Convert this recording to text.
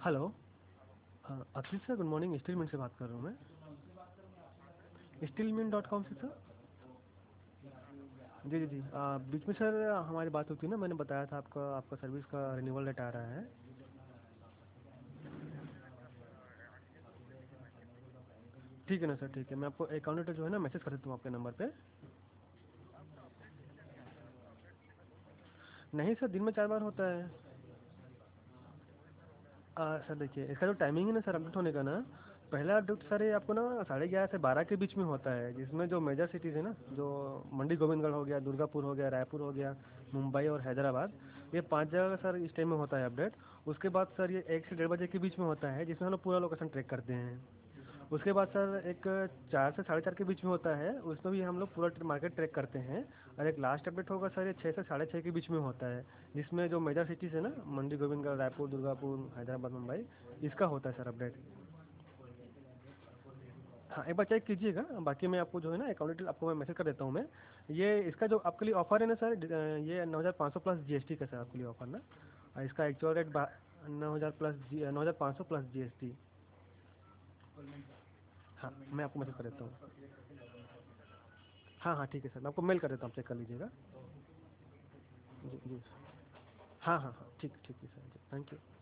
Hello. Akhil sir, good morning. Steel mill से बात कर रहा हूँ मैं। steelmill.com से सर। जी जी जी। बीच में सर हमारी बात होती है ना, मैंने बताया था आपका आपका सर्विस का रिन्यूअल डेट आ रहा है। ठीक है ना सर, ठीक है। मैं आपको अकाउंट डिटेल जो है ना मैसेज कर देता हूँ आपके नंबर पे। नहीं सर, दिन में 4 बार होता है। सर देखिए, इसका जो टाइमिंग है ना सर अपडेट होने का ना, पहला अपडेट सर ये आपको ना 11:30 से 12 के बीच में होता है, जिसमें जो मेजर सिटीज़ है ना, जो मंडी गोविंदगढ़ हो गया, दुर्गापुर हो गया, रायपुर हो गया, मुंबई और हैदराबाद, ये 5 जगह का सर इस टाइम में होता है अपडेट। उसके बाद सर ये 1 से 1:30 बजे के बीच में होता है, जिसमें हम लोग पूरा लोकेशन ट्रैक करते हैं। उसके बाद सर एक 4 से 4:30 के बीच में होता है, उसमें भी हम लोग पूरा मार्केट ट्रैक करते हैं। और एक लास्ट अपडेट होगा सर, ये 6 से 6:30 के बीच में होता है, जिसमें जो मेजर सिटीज़ है ना, मंडी गोविंदगढ़, रायपुर, दुर्गापुर, हैदराबाद, मुंबई, इसका होता है सर अपडेट। हाँ, एक बार चेक कीजिएगा। बाकी मैं आपको जो है ना अकाउंट डिटेल आपको मैं मैसेज कर देता हूँ मैं। ये इसका जो आपके लिए ऑफर है ना सर, ये 9,500 प्लस जीएसटी का सर आपके लिए ऑफर ना। इसका एक्चुअल रेट 9,500 प्लस जीएसटी। हाँ, मैं आपको मैसेज कर देता हूँ। हाँ हाँ ठीक है सर, मैं आपको मेल कर देता हूँ, चेक कर लीजिएगा। जी जी। हाँ हाँ हाँ, ठीक ठीक है सर जी, थैंक यू।